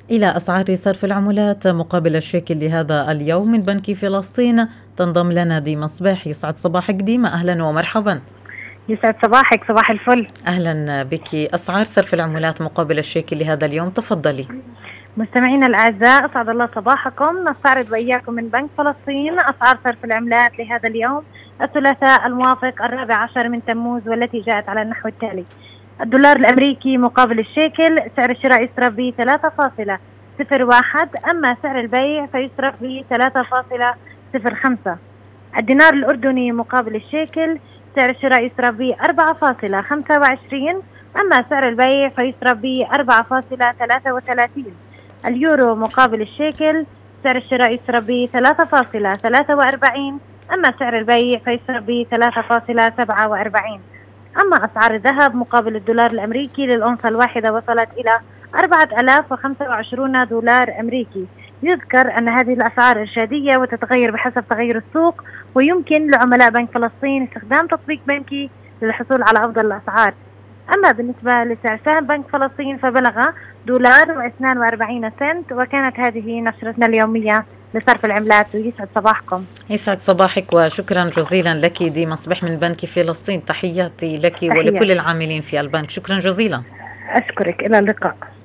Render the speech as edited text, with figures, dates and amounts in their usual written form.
إلى أسعار صرف العملات مقابل الشيكل لهذا اليوم من بنك فلسطين تنضم لنا ديما صباح. يسعد صباحك ديما، أهلا ومرحبا. يسعد صباحك، صباح الفل. أهلا بك. أسعار صرف العملات مقابل الشيكل لهذا اليوم، تفضلي. مستمعينا الأعزاء، أسعد الله صباحكم. نستعرض وإياكم من بنك فلسطين أسعار صرف العملات لهذا اليوم الثلاثاء الموافق 14 من تموز، والتي جاءت على النحو التالي: الدولار الأمريكي مقابل الشيكل سعر الشراء يصرف ب 3.01، أما سعر البيع فيصرف ب 3.05. الدينار الأردني مقابل الشيكل سعر الشراء يصرف ب 4.25، أما سعر البيع فيصرف ب 4.33. اليورو مقابل الشيكل سعر الشراء يصرف ب 3.43، أما سعر البيع فيصرف ب 3.47. أما أسعار الذهب مقابل الدولار الأمريكي للأونصة الواحدة وصلت إلى 4025 دولار أمريكي. يذكر أن هذه الأسعار إرشادية وتتغير بحسب تغير السوق، ويمكن لعملاء بنك فلسطين استخدام تطبيق بنكي للحصول على أفضل الأسعار. أما بالنسبة لسعر سهم بنك فلسطين فبلغ $1.42، وكانت هذه نشرتنا اليومية لصرف العملات. ويسعد صباحكم. يسعد صباحك وشكرا جزيلا لك ديما صباح من بنك فلسطين. تحياتي لك ولكل العاملين في البنك، شكرا جزيلا. أشكرك، إلى اللقاء.